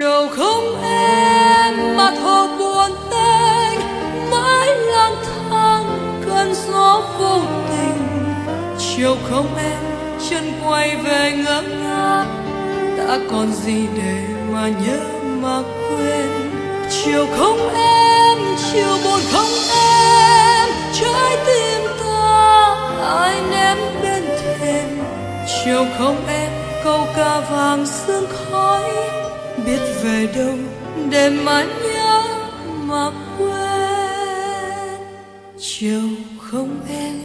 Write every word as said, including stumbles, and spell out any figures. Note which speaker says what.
Speaker 1: chiều không em mà thở buồn tênh, mãi lang thang cơn gió vô tình. Chiều không em chân quay về ngỡ ngác, đã còn gì để mà nhớ mà quên. Chiều không em, chiều buồn không em, trái tim ta ai ném bên thềm. Chiều không em, câu ca vàng sương khói, biết về đâu để mà nhớ mà quên. Chiều không em.